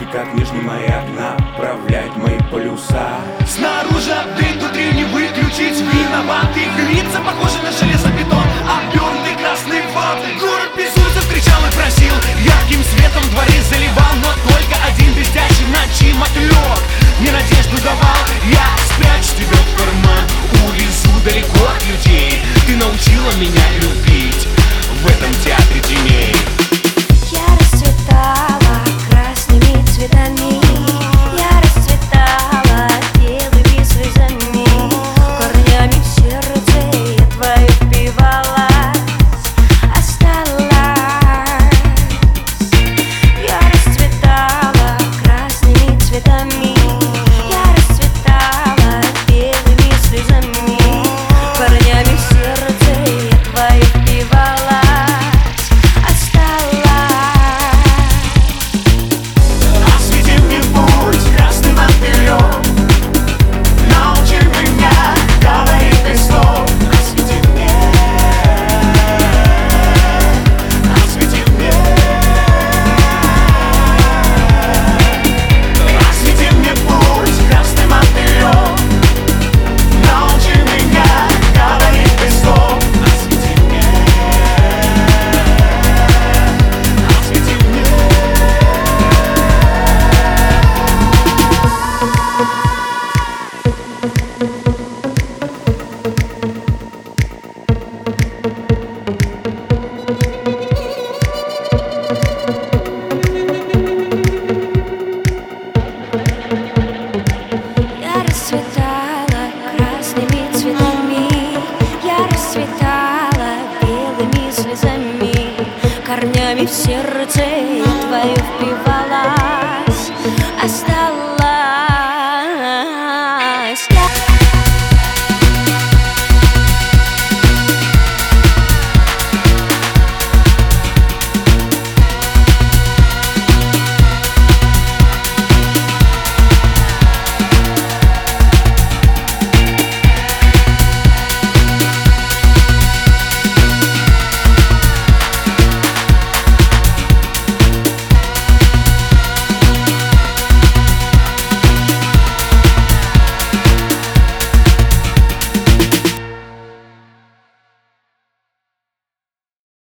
как нижний маяк направлять мои полюса. Снаружи апдейт, внутри не выключить. Виноваты лица, похожи на железобетон, обернутый красной ватой. Город безумцев кричал и просил, ярким светом в дворе заливал, но только один блестящий в ночи мотылек мне надежду давал. Я спрячу тебя в карман, увезу далеко от людей. Ты научила меня любить в этом театре теней. Я расцветала красными цветами, я расцветала белыми слезами, корнями в сердце я твою впивалась, осталась. Я расцветала красными цветами, я расцветала белыми слезами, корнями в сердце я твою впивалась. Корнями в сердце я твою впивала.